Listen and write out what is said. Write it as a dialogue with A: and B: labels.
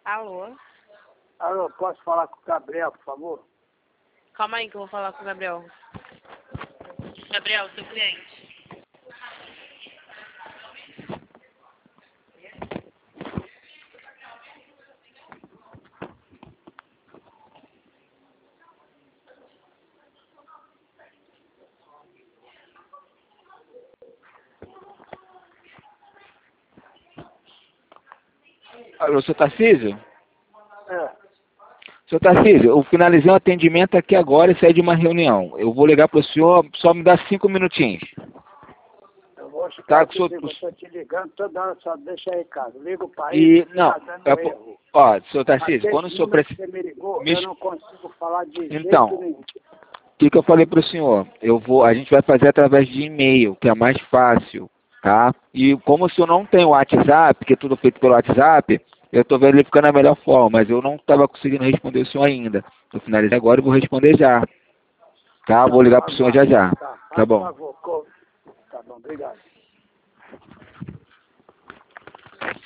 A: Alô?
B: Alô, posso falar com o Gabriel, por favor?
A: Calma aí que eu vou falar com o Gabriel. Gabriel, seu cliente.
C: Alô, seu Tarcísio?
B: É.
C: Seu Tarcísio, eu finalizei um atendimento aqui agora e saí de uma reunião. Eu vou ligar para o senhor, só me dá 5 minutinhos.
B: Eu vou
C: Tá,
B: ficar
C: que o senhor...
B: eu estou te ligando toda hora, só deixa recado. Ligo para
C: E,
B: ele,
C: não,
B: tá dando erro.
C: ó, seu Tarcísio,
B: Aquele
C: quando o senhor
B: número que
C: precisa...
B: você me ligou, eu não consigo falar de
C: Então,
B: jeito nenhum.
C: o que eu falei para o senhor? A gente vai fazer através de e-mail, que é mais fácil, tá? E como o senhor não tem o WhatsApp, porque é tudo feito pelo WhatsApp, eu estou verificando a melhor forma, mas eu não estava conseguindo responder o senhor ainda. Eu finalizei agora e vou responder já. Tá? Vou ligar para o senhor já já.
B: Tá
C: Tá bom.
B: por favor. Tá bom, obrigado.